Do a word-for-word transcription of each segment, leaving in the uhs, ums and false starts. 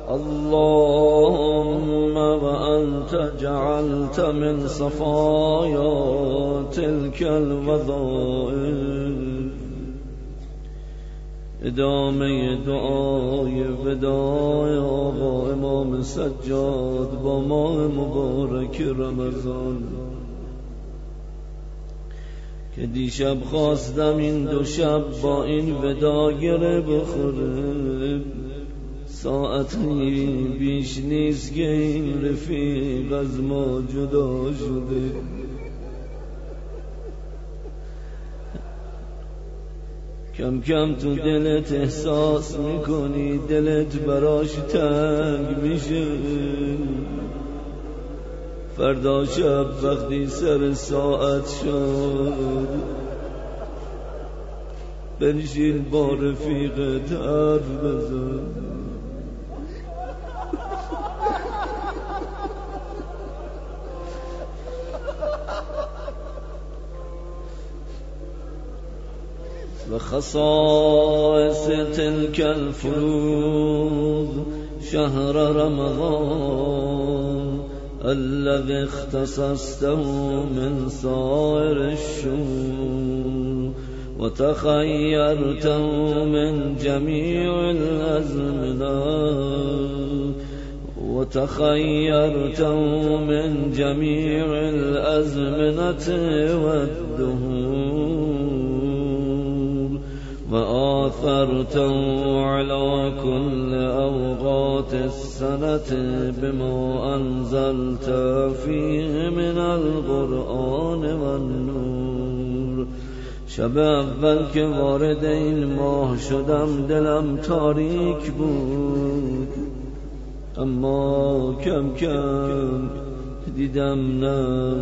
اللهم وأنت جعلت من صفايا تلك الوظائف ادامه دعای وداع آقا امام سجاد با ماه مبارک رمضان که دیشب خواستم این دو شب با این ودا گره بخوره. ساعتی بیش نیست که این رفیق از ما جدا شده. کم کم تو دلت احساس میکنی دلت براش تنگ میشه. فردا شب وقتی سر ساعت شد بنشین با رفیقت حرف بزن. و خصائص تلك الفروض شهر رمضان الذي اختصصته من سائر الشهور وتخيرته من جميع الأزمنة وتخيرته من جميع الأزمنة والدهور وآثرته على كل أوقات السنة بما أنزلت فيه من القرآن والنور. شب اول که وارد این ماه شدم دلم تاریک بود، اما کم کم دیدم نه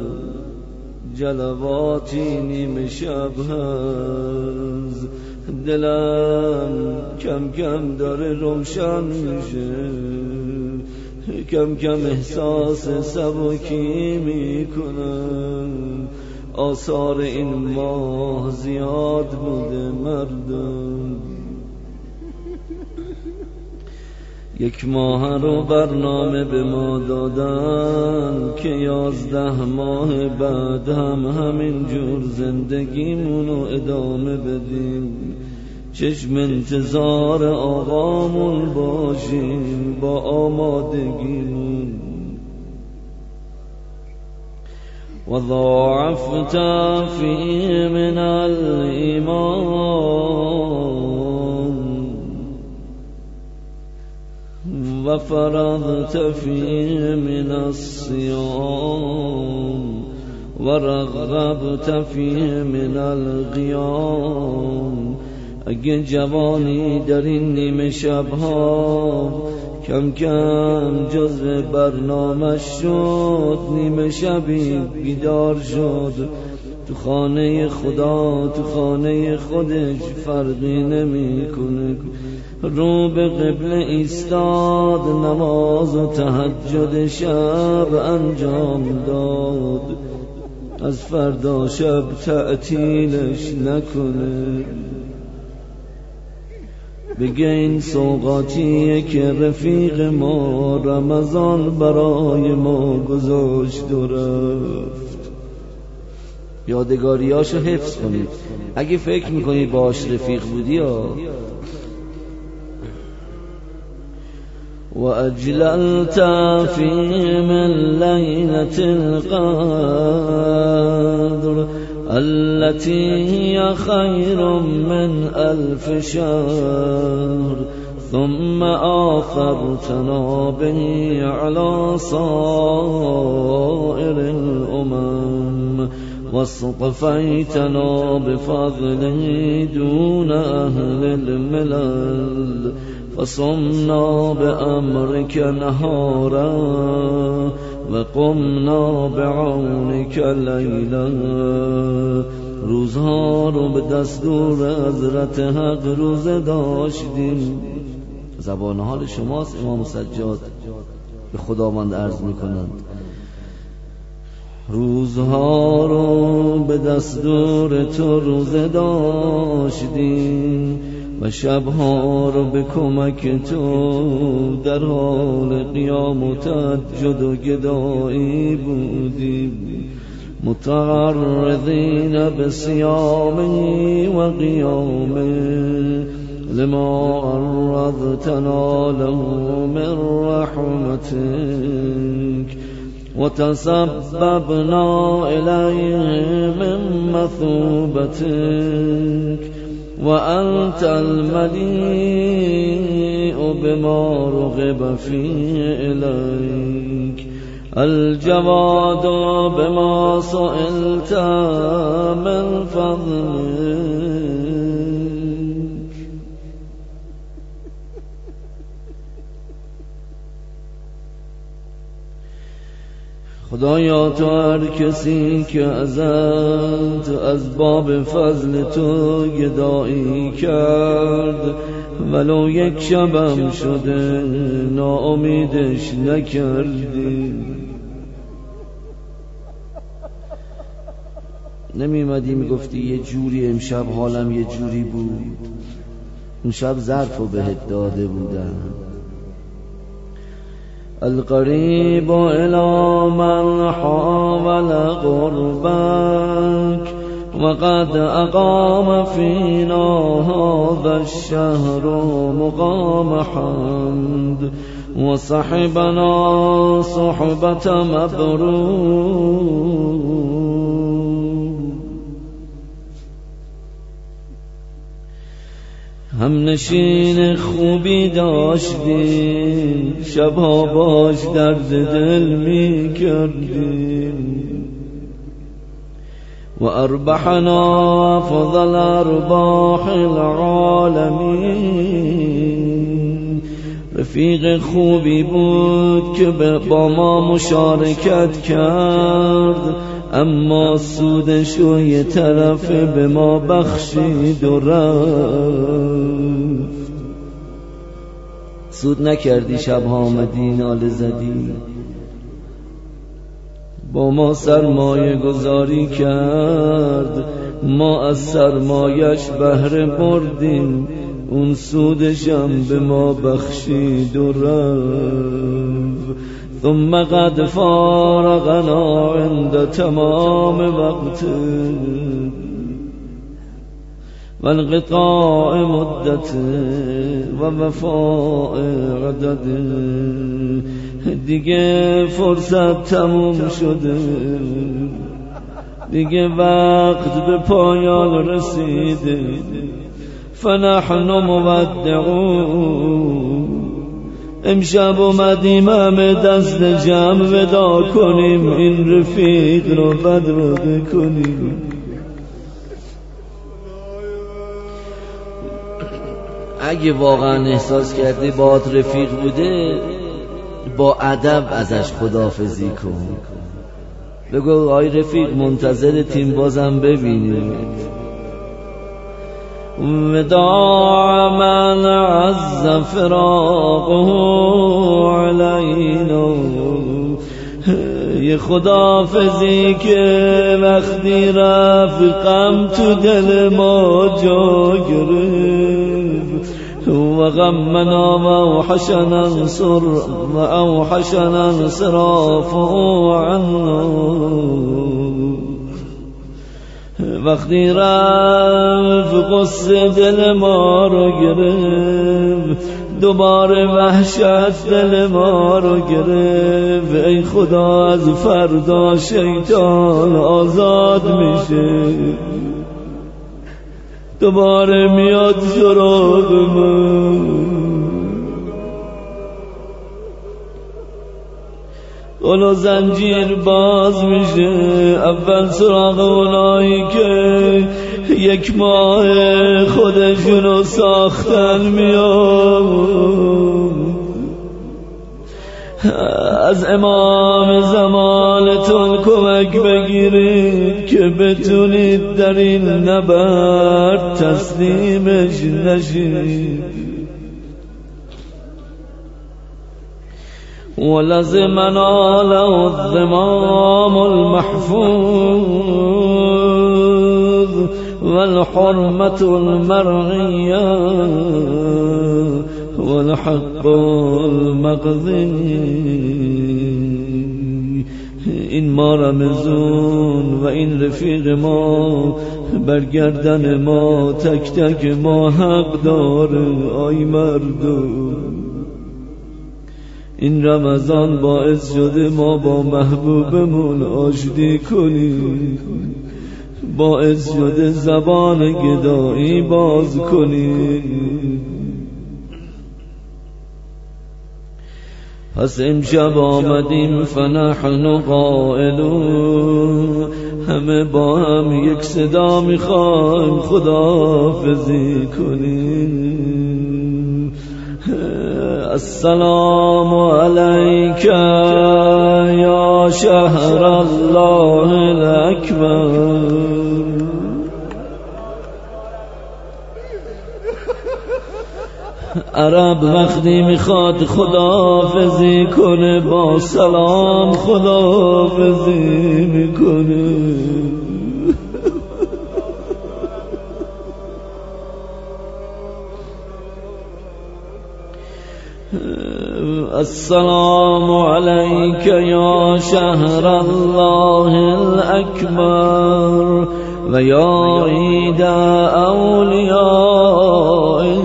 جلواتی نیمه شب هست. دلم کم کم داره روشن میشه، کم کم احساس سبکی میکنم. آثار این ماه زیاد بوده مردم. یک ماه رو برنامه به ما دادن که یازده ماه بعد هم همین جور زندگیمونو ادامه بدیم. چشم انتظار آقامون باشیم با آمادگیمون. و ضاعفت فی من الایمان و فرضت فی من الصیام و رغبت فی من القیام. اگه جوانی در این نیمه شبها کم کم جزء برنامه شد، نیمه شبی بیدار شد، تو خانه خدا تو خانه خودش فرقی نمی کنه، رو به قبله ایستاد، نماز و تهجد شب انجام داد، از فردا شب تعطیلش نکنه. بگه این سوغاتیه که رفیق ما رمضان برای ما گذاشت و رفت. یادگاریاشو حفظ کنید. اگه فکر میکنی باش رفیق بودی یا و اجللت فی من لیلة القدر التي هي خير من ألف شهر ثم آثرتنا به على صائر الأمم واصطفيتنا بفضله دون أهل الملل فصمنا بأمرك نهارا وقمنا بعونك لیلا. روزها رو به دستور حضرت حق روزه داشتیم. زبان حال شماست امام سجاد به خداوند عرض میکنند. روزها رو به دستور تو روزه داشتیم و شبها رو به کمک تو در حال قیام و تهجد و گدایی بودیم متعرضین بصیامه و قیامه لما عرضتنا له من رحمتك وتسببنا إليه من مثوبتك وأنت المليء بما رغب فيه إليك الجواد بما سئلت من فضلك. خدایا تو هر کسی که ازت از باب فضل تو گدایی کرد ولو یک شبم شده ناامیدش نکردی. نمیمدی میگفتی یه جوری امشب حالم یه جوری بود، اون شب ظرفو بهت داده بودم. القریب الى من حاول قربك وقد اقام فينا هذا الشهر مقام حمد وصحبنا صحبة مبرور. هم نشین خوبی داشتیم شبها باش درد دل می کردیم و اربحنا افضل ارباح العالمین. رفیق خوبی بود که با ما مشارکت کرد اما سودشو یه طرف به ما بخشید و رفت. سود نکردی، شبها آمدی ناله زدی، با ما سرمایه گذاری کرد، ما از سرمایش بهره بردیم، اون سودشم به ما بخشید و رفت. ثم قد فارقنا عند تمام وقت والقطاع مدت و وفاء عدد. دیگه فرصت تموم شده، دیگه وقت به پایان رسیده. فنحن مودعون. امشب اومدیم همه دست جمع ودا کنیم، این رفیق رو بدرقه کنیم. اگه واقعا احساس کردی باهات رفیق بوده با ادب ازش خداحافظی کن، بگو آی رفیق منتظر تیم بازم ببینیم. وداع من عز فراقه علینا. یه خداحافظی که وقتی رفت غم تو دل ما جا گرفت. و غمنا و اوحشنا انصر و اوحشنا انصرافه عنا. وقتی رفت قصه دل ما رو گرفت، دوباره وحشت دل ما رو گرفت. ای خدا از فردا شیطان آزاد میشه، دوباره میاد سراغ من. اولو زنجیر باز میشه، اول سراغ اونایی که یک ماه خودشونو ساختن میاد. از امام زمانتون کمک بگیرید که بتونید در این نبرد تسلیمش نشید. ولزمنا له الضمام المحفوظ والحرمة المرعية والحق المقضي. این ما رمزون و این رفیق ما، برگردن ما تک تک ما حق داره. آی مردم، این رمضان باعث شده ما با محبوبمون آشتی کنیم، باعث شده زبان گدایی باز کنیم. پس امشب آمدیم فنحن قائلون، همه با هم یک صدا میخوایم خداحافظی کنیم. السلام علیک یا شهر الله الاکبر. عرب وقتی میخواد خداحافظی کنه با سلام خداحافظی میکنه. السلام علیک یا شهر الله الاکبر و یا عید اولیاء.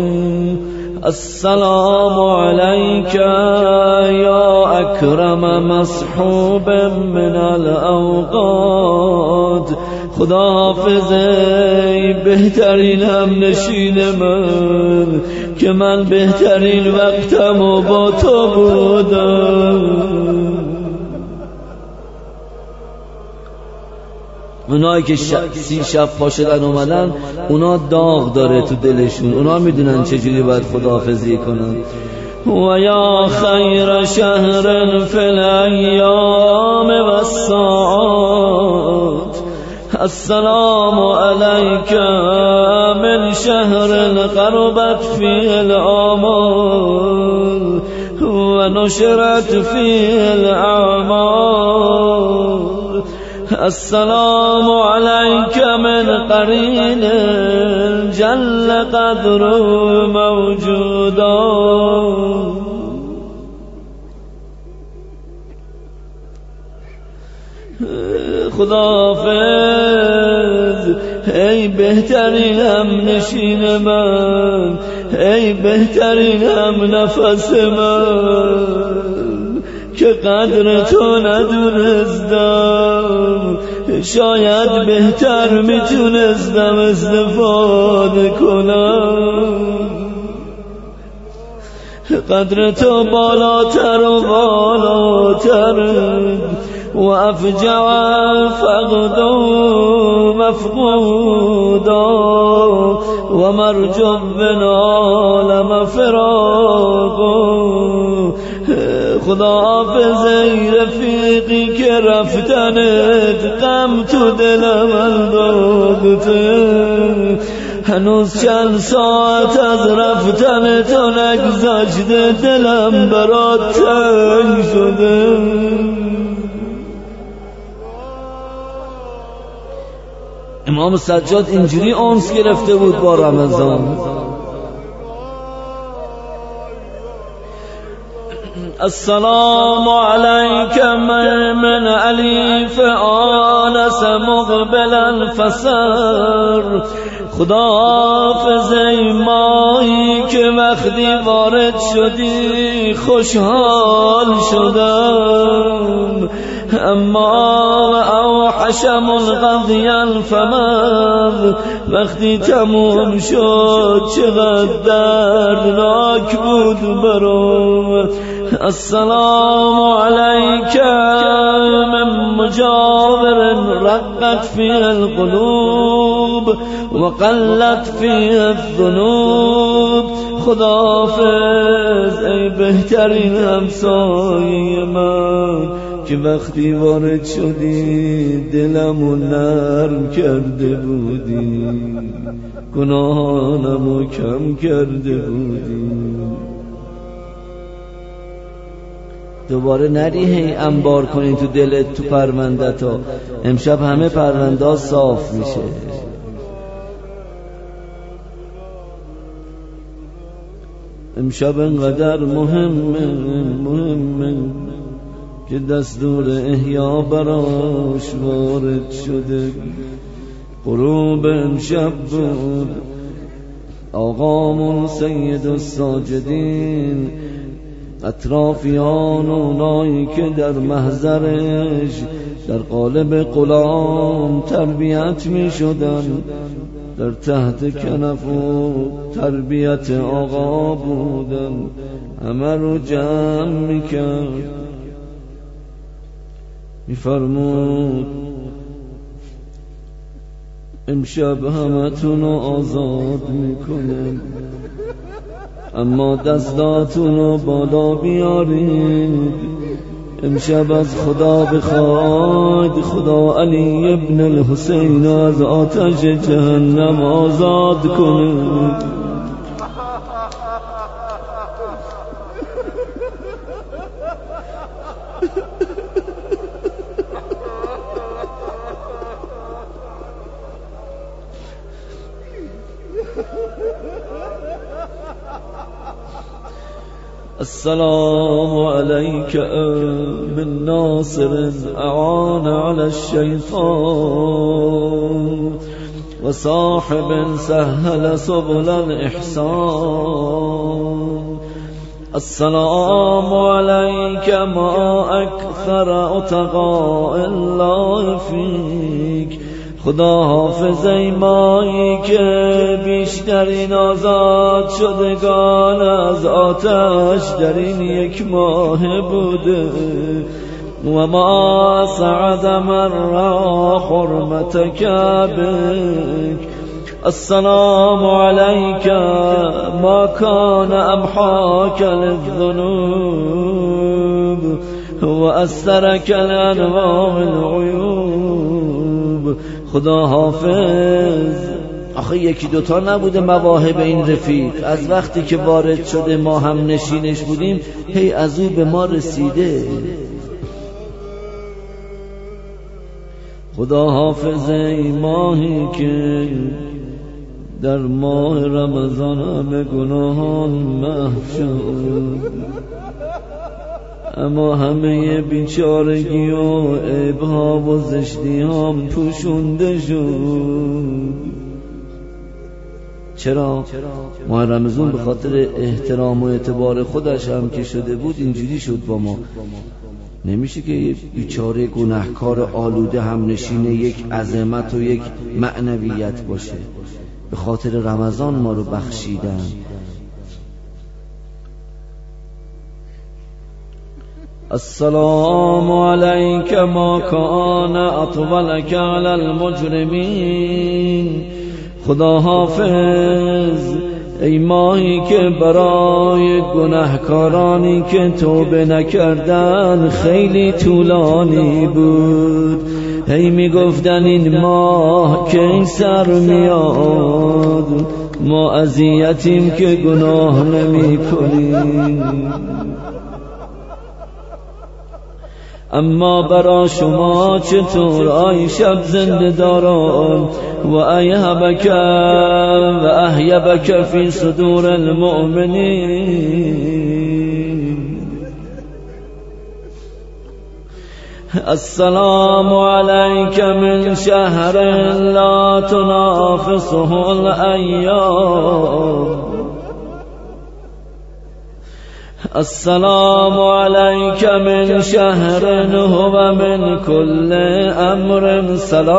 السلام علیک یا اکرم مصحوب من الاوقات. خداحافظ ای بهترین هم نشین من که من بهترین وقتمو با تو بودم. اونایی که سی شب پا شدن اومدن، اونا داغ داره تو دلشون، اونا میدونن چجوری باید خداحافظی کنن. و یا خیر شهر فی الایام و الساعات. السلام علیک من شهر قربت فی الآمال و نشرت فی الاعمال. السلام علیک من قرین جل قدر موجودا. خداحافظ ای بهترین هم نشین من، ای بهترین هم نفس من که قدر تو ندونستم. شاید بهتر میتونستم استفاده کنم. قدر تو بالاتر و بالاتر و افجع فقد مفقودا و مرجو بنالم فراقا. خداحافظ ای رفیقی که رفتنت غم تو دلم انداخته. هنوز چند ساعت از رفتن تو نگذشته، دلم برات تنگ شده. امام سجاد اینجوری انس گرفته بود با رمضان. السلام علیک من الیف آنس مقبلا فسر. خداحافظ ای ماهی که وقتی وارد شدی خوشحال شدم. اما اوحشم القضیا فمن. وقتی تموم شد چقدر دردناک بود برام. السلام علیک من مجاور رقت فی القلوب و قلت فی الذنوب. خداحافظ ای بهترین همسایه من که وقتی وارد شدی دلمو نرم کرده بودی، گناهانمو کم کرده بودی. دوباره نری هی انبار کنی تو دلت، تو پروندت ها. امشب همه پرونده ها صاف میشه. امشب انقدر مهمه مهمه که دستور احیا براش وارد شده. غروب امشب بود، آقامون سید الساجدین، اطرافیان اونایی که در محضرش در قالب غلام تربیت می شدن، در تحت کنف و تربیت آقا بودن، همه رو جمع می کرد. می فرمود امشب همتون رو آزاد می کنم، اما دستاتون رو بالا بیارید. امشب از خدا بخواید خدا علی ابن الحسین از آتش جهنم آزاد کنه. السلام عليك من ناصر أعان على الشيطان وصاحب سهل سبل الإحسان. السلام عليك ما أكثر عتقاء الله فيك. خدا حافظ ای مایی که بیشترین آزاد شدگان از آتش در این یک ماه بوده. و ما سعد من را حرمتک بک. السلام علیک ما کان امحاک للذنوب و استرک لانواع العیوب. خدا حافظ. آخه یکی دوتا نبوده مواهب این رفیق، از وقتی که وارد شده ما هم نشینش بودیم هی از او به ما رسیده. خدا حافظ ای ماهی که در ماه رمضان همه گناهان محو شد، اما همه بیچارگی و عیب‌ها و زشتی‌ها پوشونده شد. چرا؟ ماه رمضان به خاطر احترام و اعتبار خودش هم که شده بود اینجوری شد با ما. نمیشه که یه بیچاره گناهکار آلوده هم نشینه یک عظمت و یک معنویت باشه. به خاطر رمضان ما رو بخشیدن. السلام عليك ما كان اطولك على المجرمين. خدا حافظ ای ماهی که برای گناهکارانی که توبه نکردن خیلی طولانی بود. هی میگفتن این ماه که این سر میاد، ما اذیتیم که گناه نمی کنیم. اما برا شما چطور آی شب زنده داران و ایهبک و احیبک فی صدور المؤمنین. السلام علیک من شهر لا تنافسه الایام. السلام عليك من شهر هو من كل امر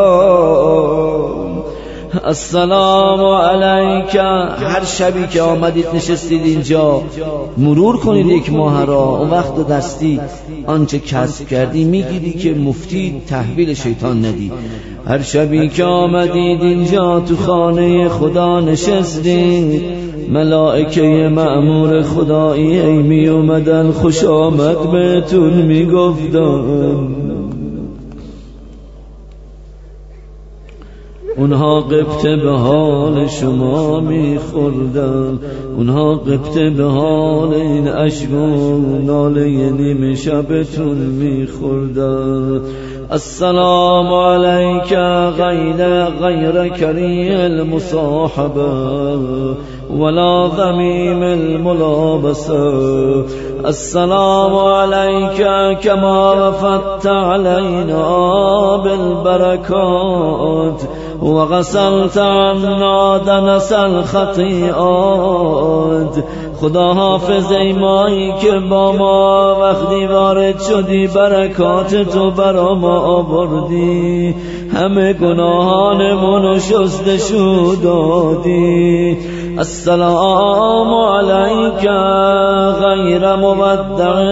سلام. السلام علیک. هر شبی که آمدید نشستید اینجا مرور کنید یک ماه را، اون وقت دستی آنچه کسب کردی میگیری که مفتی تحویل شیطان ندی. هر شبی که آمدید اینجا تو خانه خدا نشستید، ملائکه مأمور خدایی ای می اومدن خوش آمد بهتون می گفتن. اونها قبطه به حال شما میخوردن، اونها قبطه به حال این عشق و ناله نیمه شبتون میخوردن. السلام علیک غیر غیر کری المصاحبه ولا ذمیم الملابسه. السلام علیک کما وفدت علینا بالبرکات وغسلت عنا دنس الخطیئات. خدا حافظ ای مایی که با ما وقتی وارد شدی برکات تو برا ما آوردی، همه گناهانمونو شستشو دادی. السلام علیک غیر مودع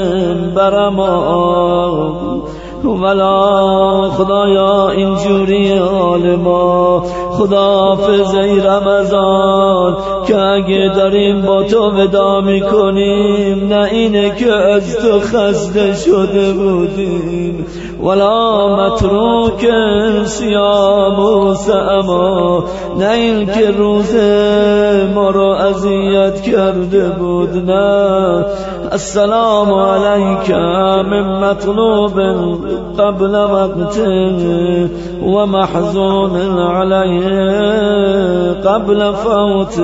برما ولا. خدایا اینجوری حال ما، خدا حافظ ای رمضان که اگه داریم با تو ودا میکنیم نه اینه که از تو خسته شده بودیم، ولا متروک صیام و سعما، نه این که روزه ما رو اذیت کرده بود. نه. السلام علیک من مطلوب قبل وقت و محزون علیه قبل فوت.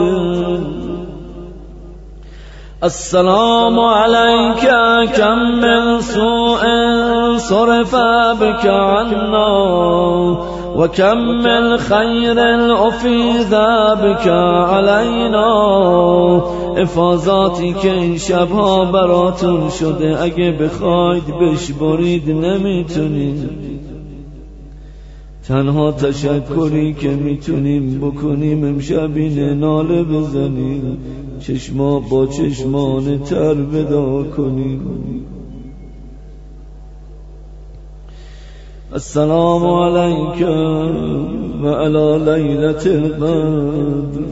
السلام علیک کم من سوء صرف بك عنا و کم من خیر افیض بك علینا. افاضاتی که این شبها براتون شده اگه بخواید بشبرید نمیتونید. تنها تشکری که میتونیم بکنیم امشب اینه ناله بزنیم، چشما با چشمان تر ودا کنیم. السلام علیک و علی لیلة القدر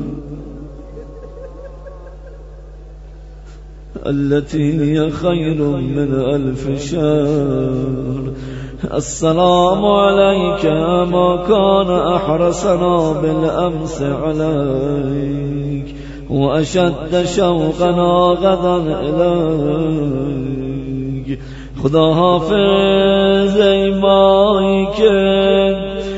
التي هي خير من ألف شهر. السلام عليك ما كان أحرسنا بالأمس عليك وأشد شوقنا غدا إليك. خدا حافظ ای مایی که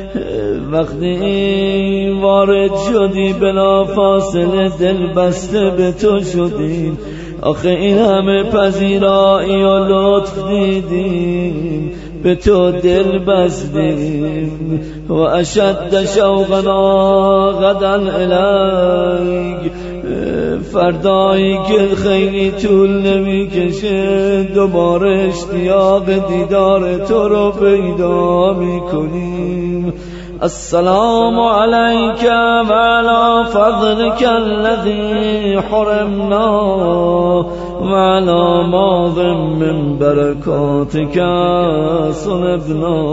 وقتی وارد شدی بلا فاصله دل بسته به تو شدیم. آخه این همه پذیرایی و لطف دیدیم به تو دل بستیم. و اشد شوقنا غدا الیک، فردایی که خیلی طول نمیکشه دوباره اشتیاق دیدار تو رو پیدا میکنیم. السلام علیک و علی فضلک الذی حرمنا و علی ماض من برکاتک صنبنا.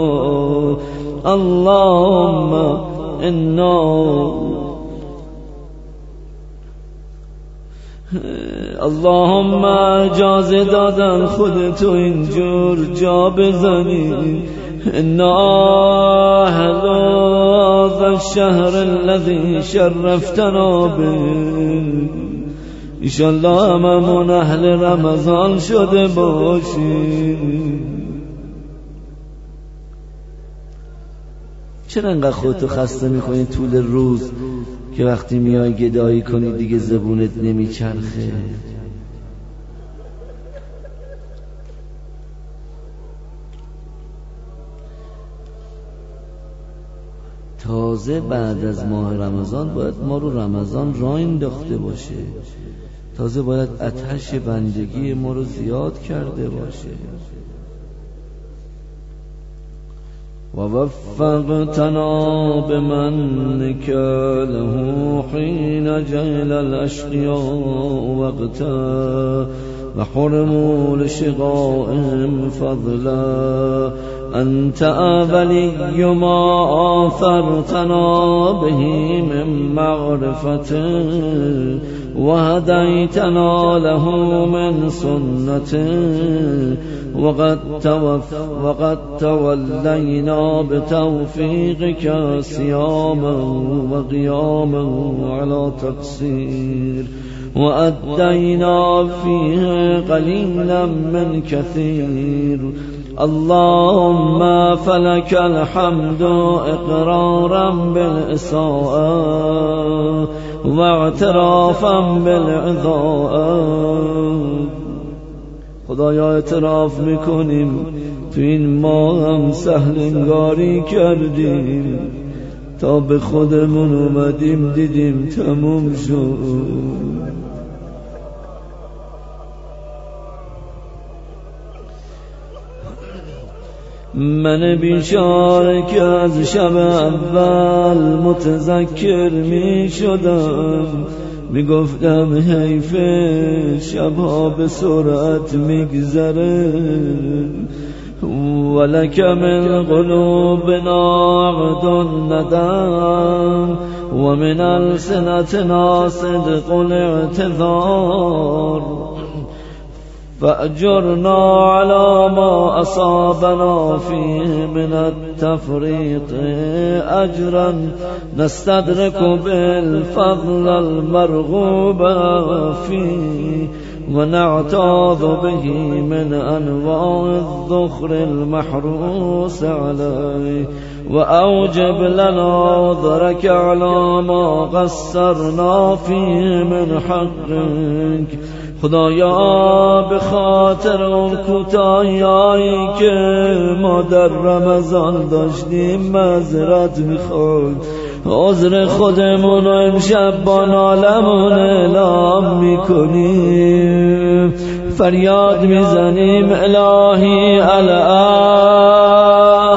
اللهم انا اللهم اجازه دادن خودتو اینجور جا بزنی. انا اهل هذا الشهر الذي شرفتنا به. ایشالله هممون اهل رمضان شده باشیم. چرا انقدر خودتو خسته میکنی طول روز که وقتی میای گدایی کنی دیگه زبونت نمیچرخه؟ تازه بعد از ماه رمضان باید ما رو رمضان را انداخته باشه، تازه باید آتش بندگی ما رو زیاد کرده باشه. و وفقتنا بمنك له حين جهل الاشقياء وقتا و حرموا لشقائهم فضلا. انت اولی ما آثرتنا به من معرفت وهديتنا له من سنته وقد, وقد تولينا بتوفيقك صياما وقياما على تقصير وأدينا فيه قليلا من كثير. اللهم فلك الحمد إقرارا بالإساءة واعترافا بالعذاب. خدایا اعتراف میکنیم تو این ماه هم سهلنگاری کردیم، تا به خودمون اومدیم دیدیم تموم شد. من بیچاره که از شب اول متذکر می شدم، می گفتم حیف شبها به سرعت می گذره، ولک من قلوبنا عقد ندم و من السنتنا صدق الاعتذار، فأجرنا على ما أصابنا فيه من التفريط أجرا نستدرك بالفضل المرغوب فيه ونعتاذ به من أنواع الذخر المحروس عليه، وأوجب لنا ذرك على ما قصرنا فيه من حقك. خدایا به خاطر اون کوتاهیایی که ما در رمضان داشتیم معذرت میخوایم، عذر خودمون رو امشب با نالمون اعلام میکنیم، فریاد میزنیم الهی الان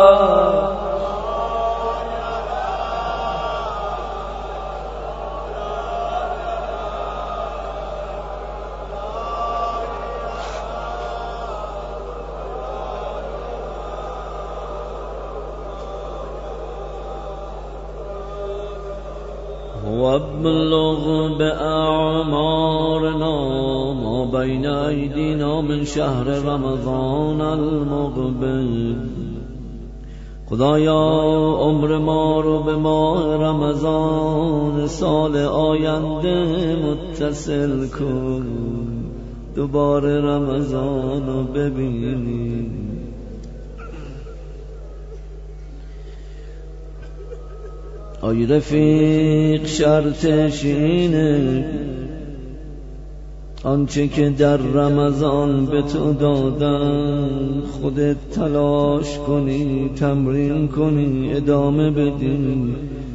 وابلغ بأعمارنا ما بين أيدينا من شهر رمضان المقبل. خدایا عمر ما رو به ماه رمضان سال آینده متصل کن، دوباره رمضان رو ببینیم. آی رفیق شرطش اینه آنچه که در رمضان به تو دادن خودت تلاش کنی، تمرین کنی، ادامه بدی،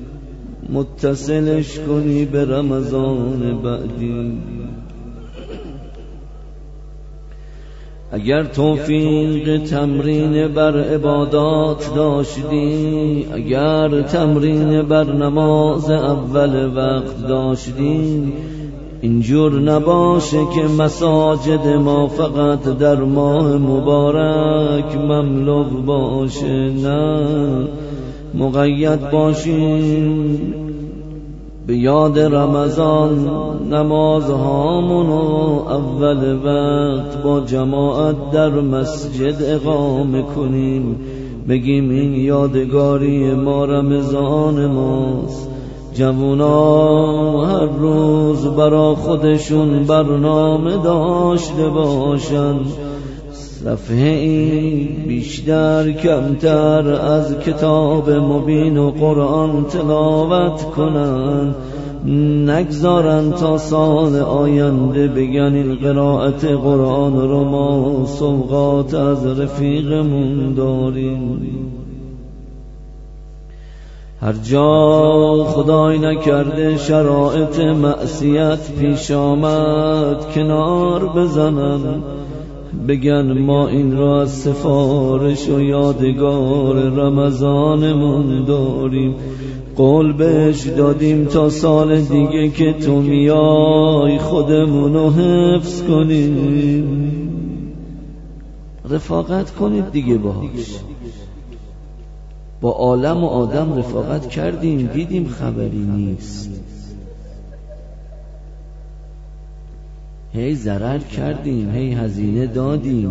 متصلش کنی به رمضان بعدی. اگر توفیق تمرین بر عبادات داشتی، اگر تمرین بر نماز اول وقت داشتی، اینجور نباشه که مساجد ما فقط در ماه مبارک مملو باشه، نه، مقید باشیم به یاد رمضان، نمازهامونو اول وقت با جماعت در مسجد اقامه کنیم، بگیم این یادگاری ما رمضان ماست. جوونا هر روز برا خودشون برنامه داشته باشن، صفحه ای بیشتر کمتر از کتاب مبین و قرآن تلاوت کنن، نگذارن تا سال آینده بگن این قرائت قرآن رو ما سوغات از رفیقمون داریم. هر جا خدای نکرده شرایط معصیت پیش آمد کنار بزنن، بگن ما این را از سفارش و یادگار رمضانمون داریم، قول بهش دادیم تا سال دیگه که تو میای خودمونو حفظ کنیم. رفاقت کنید دیگه باهاش. با عالم و آدم رفاقت کردیم دیدیم خبری نیست. هی ضرر کردیم، هی هزینه دادیم،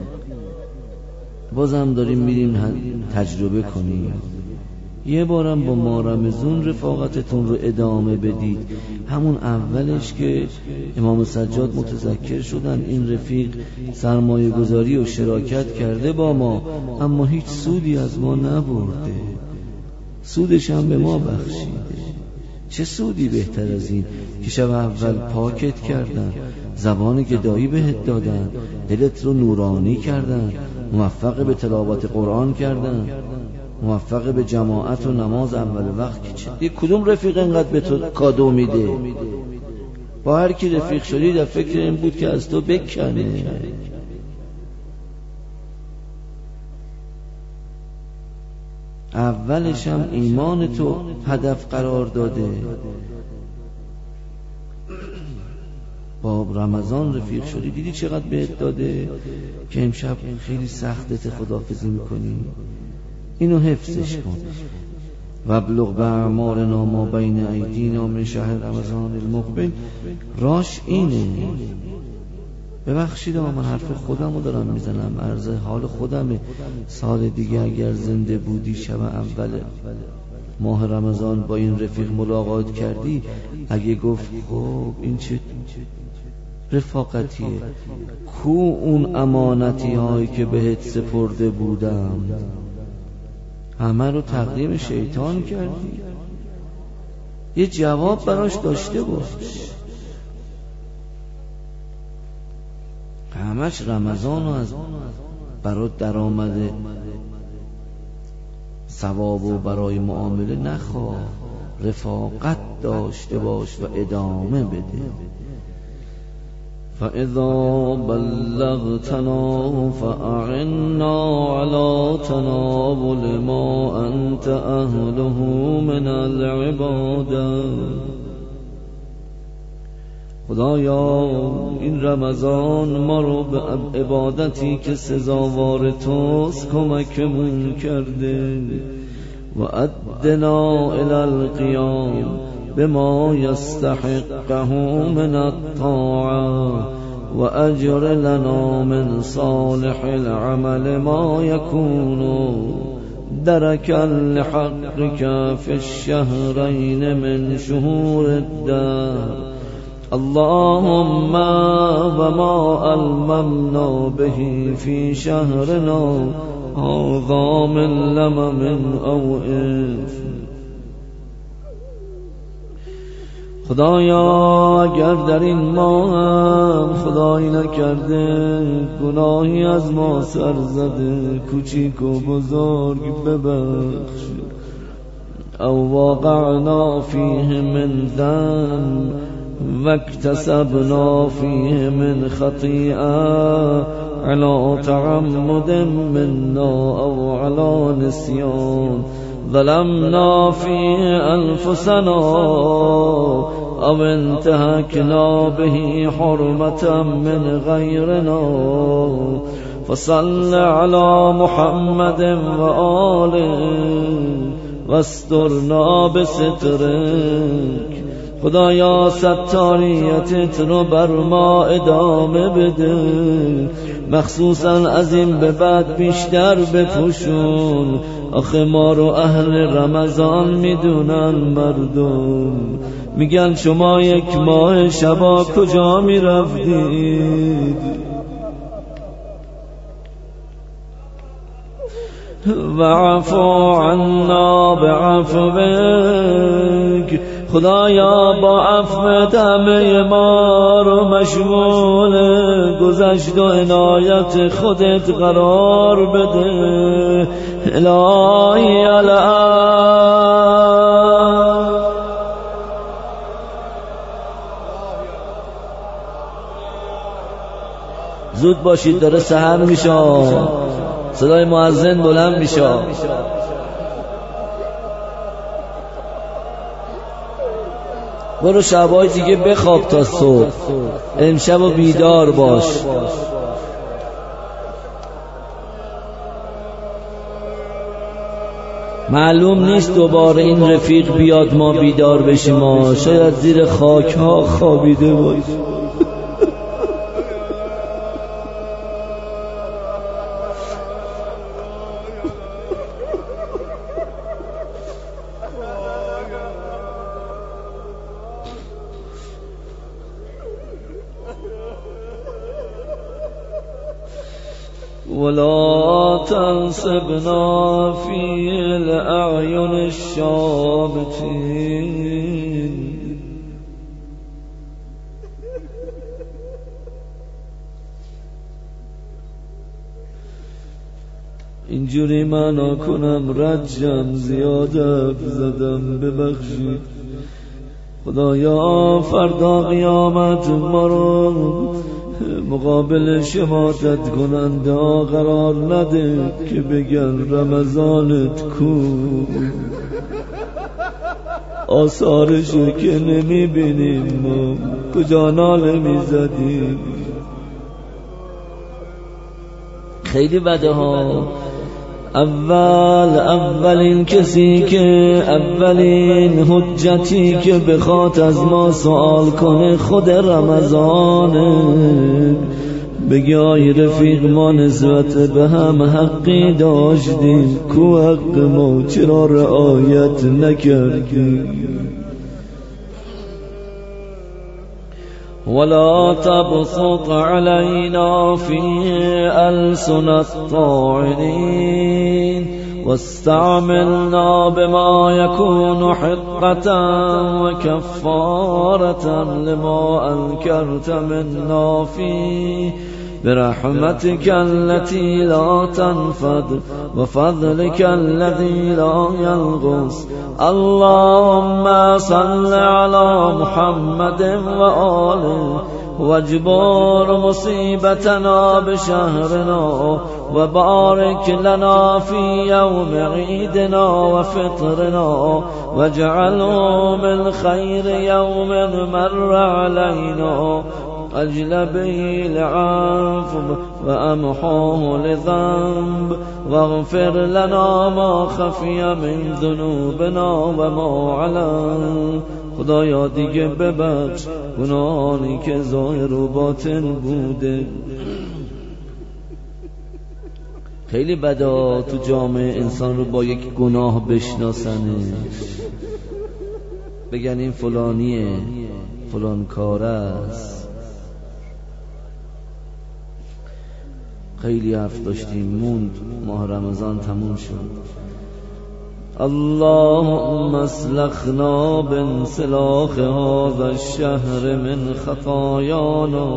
بازم داریم میریم تجربه کنیم. یه بارم با ماه رمضان رفاقتتون رو ادامه بدید. همون اولش که امام سجاد متذکر شدن این رفیق سرمایه گذاری و شراکت کرده با ما، اما هیچ سودی از ما نبرده، سودش هم به ما بخشیده. چه سودی بهتر از این که شب اول پاکت کردن، زبان گدایی بهت دادن، دلت رو نورانی کردن، موفق به تلاوت قرآن کردن، موفق به جماعت و نماز اول وقت. که کدوم رفیق انقدر به تو کادو میده؟ با هر کی رفیق شدی در فکر این بود که از تو بکنه. اولش هم ایمان تو هدف قرار داده. با رمضان رفیق شدی، دیدی چقدر بهت داده که امشب خیلی سختت خداحافظی میکنی. اینو حفظش کن. وابلغ باعمارنا ما بین ایدینا من شهر رمضان المقبل. راش اینه. ببخشید من حرف خودم رو دارم میزنم، عرض حال خودمه. سال دیگه اگر زنده بودی شب اول ماه رمضان با این رفیق ملاقات کردی، اگه گفت خب این چه رفاقتیه، کو اون امانتی هایی که بهت سپرده بودم، همه رو تقدیم شیطان کردی. یه جواب براش داشته باش. همش رمضان رو از برات در آمده ثواب و برای معامله نخواه، رفاقت داشته باش و ادامه بده. فَإِذَا بَلَّغْتَنَا فَأَعِنَّا عَلَى تَنَاوُلِ مَا أَنْتَ أَهْلُهُ مِنَ الْعِبَادَةِ. خدایا این رمضان ما رو به عبادتی که سزاوار توست کمکمون کرده. و ادنا الی القیام بما یستحقه من الطاعه و اجر لنا من صالح العمل ما یکون درکا لحقك فی الشهرین من شهور الدهر. اللهم وما الممنا به في شهرنا هذا من لمم او اثم. خدایا اگر در این ماه هم خدایی نکرده گناهی از ما سر زده، کوچیک و بزرگ ببخش. او واقعنا فیه من ذنب واکتسبنا فیه من خطیئه على تعمد منا او على نسیان. ظلمنا فیه انفسنا او انتهکنا به حرمة من غیرنا. فصل علی محمد و آله واسترنا بسترک. خدایا ستاریتت رو بر ما ادامه بده، مخصوصا از این به بعد بیشتر بپوشون. آخه ما رو اهل رمضان میدونن مردم، میگن شما یک ماه شبا کجا میرفتید؟ وعفو عنا بعفوک. خدایا با عفوت همه ما رو مشمول گذشت و عنایت خودت قرار بده. الهی الان زود باشید، داره سحر میشه، صدای مؤذن بلند میشه. برو شبای دیگه بخواب تا صبح، امشب و بیدار باش. معلوم نیست دوباره این رفیق بیاد ما بیدار بشیم، ما شاید زیر خاک ها خوابیده باش. ولا تنصبنا في الأعين الشامتين. اینجوری معنا کنم رجم زیاده زدم ببخشید خدایا، فردا قیامت ما رو مقابل شهادت کننده ها قرار نده که بگن رمضانت کو، آثارشو که نمی بینیم ما کجا ناله می زدیم. خیلی بده ها. اول اولین کسی که اولین حجتی که بخواد از ما سوال کنه خود رمضانه. بگی آی رفیق ما نسبت به هم حقی داشتیم، کو حق ما چرا رعایت نکردیم؟ ولا تبسط علينا في ألسن الطاعنين واستعملنا بما يكون حقة وكفارة لما أنكرت منا فيه برحمتك التي لا تنفد وفضلك الذي لا ينقص. اللهم صل على محمد وآله واجبر مصيبتنا بشهرنا وبارك لنا في يوم عيدنا وفطرنا واجعله من خير يوم مر علينا أجل به العفو وأمحوه لذنب واغفر لنا ما خفي من ذنوبنا وما علن. خدایا دیگه ببخش گناهانی که ظاهر و باطن بوده. خیلی بدا تو جامعه انسان رو با یک گناه بشناسنه، بگن این فلانیه، فلان کاره است. خیلی حرف داشتیم موند، ماه رمضان تموم شد. اللهم اسلخنا بانسلاخ هذا الشهر من خطايانا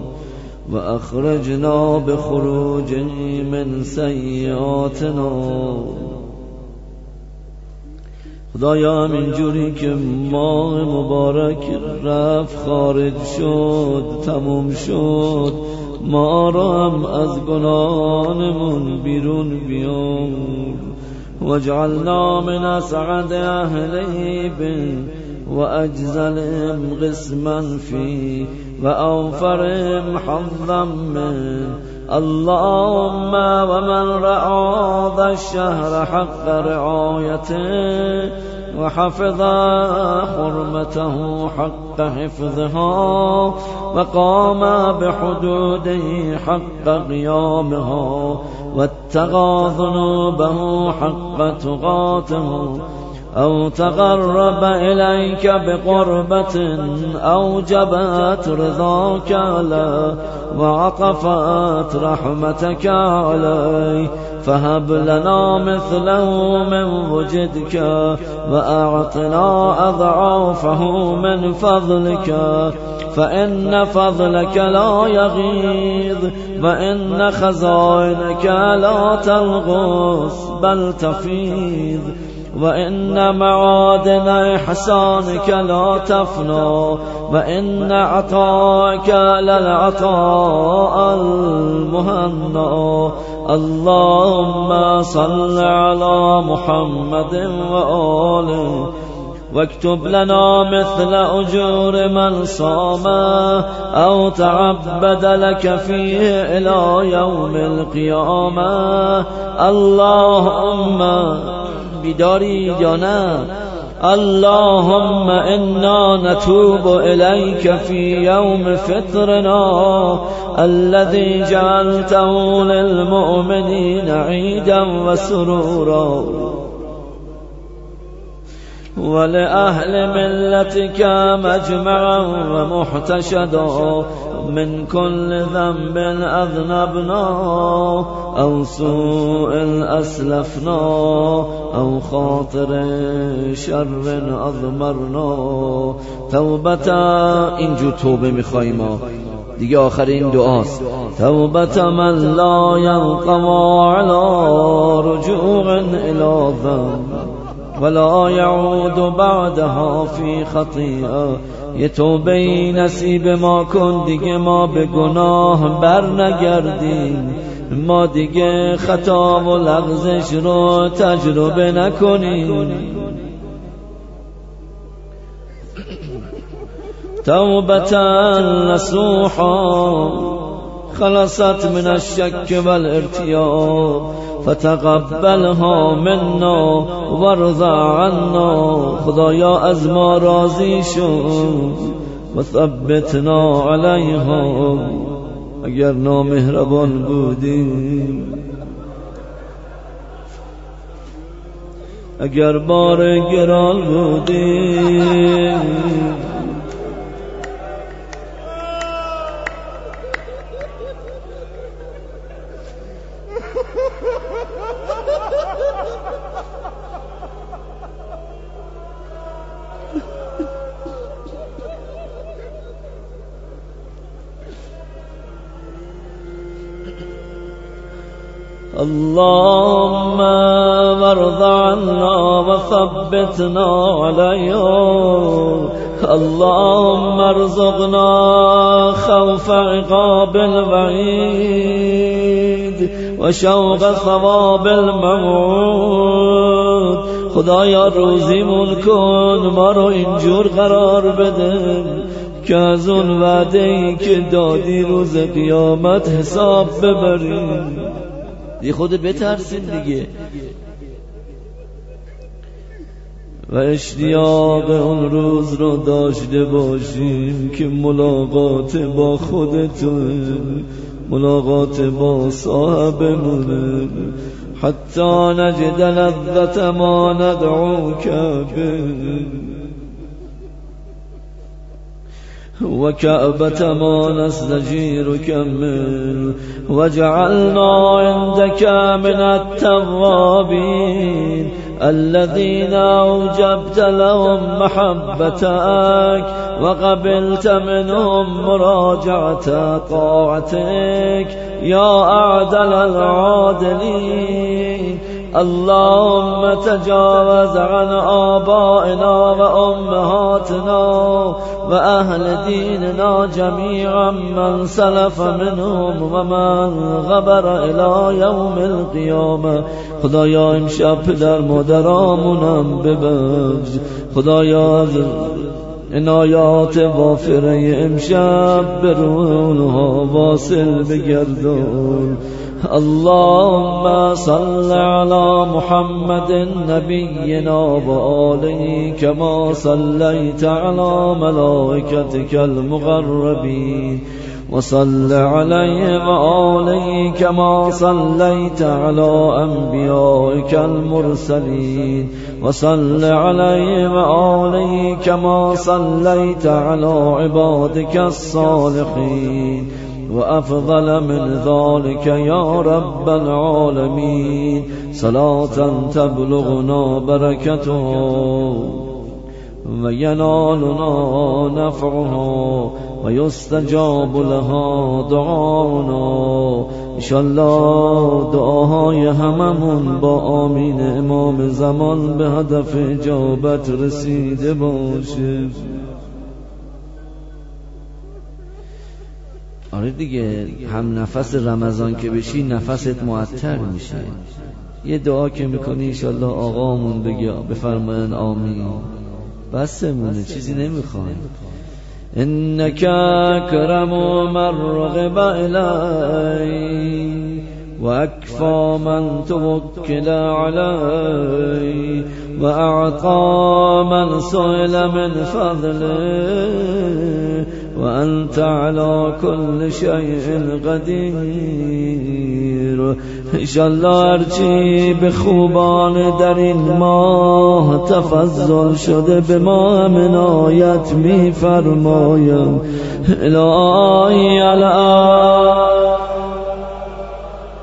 واخرجنا بخروجه من سیئاتنا. خدایا همین جوری که ماه مبارک رفت خارج شد تموم شد، ما را هم از گناهانمون بیرون بیار. واجعلنا من اسعد اهله واجزلهم قسما فيه واوفرهم حظا منه. اللهم ومن رعى ذا الشهر حق رعايته وحفظ حرمته حق حفظها وقام بحدوده حق قيامها واتقى ذنوبه حق تقاته أو تقرب إليك بقربة أوجبت رضاك له وعطفت رحمتك عليه، فهب لنا مثله من وجدك وأعطنا أضعافه من فضلك، فإن فضلك لا يغيظ وإن خزائنك لا تنقص بل تفيض، وإن معادن إحسانك لا تفنى، وإن عطاك للعطاء المهنى. اللهم صل على محمد وآله واكتب لنا مثل أجور من صام أو تعبد لك فيه إلى يوم القيامة. اللهم بیداری یا نه؟ اللهم انا نتوب اليك في يوم فطرنا الذي جعلته للمؤمنين عيدا وسرورا ولأهل ملتك مجمعا ومحتشدا من كل ذنب أذنبنا أو سوء أسلفنا أو خاطر شر أضمرنا توبة. اینجور توبه میخواییم دیگه، آخرین دعاست. توبة من لا ينقضى على رجوع إلى ذنب ولا يعود بعدها في خطيئة. یه توبه نصیب ما کن دیگه ما به گناه بر نگردیم، ما دیگه خطا و لغزش رو تجربه نکنیم. توبة نصوحا خلصت من الشك والارتياب فتقبلها منا وارض عنا. خدایا از ما راضی شو و ثبتنا علیها. اگر نامهربان بودیم، اگر بار گران بودیم، اللهم وارض عنا وثبتنا عليهم. اللهم ارزقنا خوف عقاب الوعید و شوق ثواب الموعود. خدایا روزیمون کن، ما رو اینجور قرار بده که از اون وعده‌ای که دادی روز قیامت حساب ببریم. دی خود بترسیم دیگه و اشتیاق اون روز رو داشته باشیم که ملاقات با خودتون، ملاقات با صاحبمونه. حتی نجد لذت ما ندعوک به وكعبة ما نستجيرك منه وجعلنا عندك من التوابين الذين أوجبت لهم محبتك وقبلت منهم مراجعة طاعتك يا أعدل العادلين. اللهم تجاوز عن آبائنا وأمهاتنا وأهل ديننا جميعا من سلف منهم ومن غبر إلى يوم القيامة. خدایا امشب پدر مادرامونم ببخش. خدایا عنایات وافره امشب به روح اونها واصل بگردون. اللهم صل على محمد نبينا وآله كما صليت على ملائكتك المقربين وصل عليه وآله كما صليت على أنبيائك المرسلين وصل عليه وآله كما صليت على عبادك الصالحين وأفضل من ذلك يا رب العالمين صلاة تبلغنا بركتها وينالنا نفعها ويستجاب لها دعانا. انشالله دعاهای هممون با آمین امام زمان به هدف اجابت رسیده باشه. آره دیگه، هم نفس رمضان که بشی نفست معطر میشه. یه دعا که میکنی انشالله آقامون بگه بفرماین آمین، بسمونه، چیزی نمیخوان. انک اکرم من رغب الی و اکفا من توکل علی و اعطا من سئل من فضله وأنت على كل شيء قدير. انشالله هرچی به خوبان در این ماه تفضل شده به ما عنایت می فرمایم. الهی الان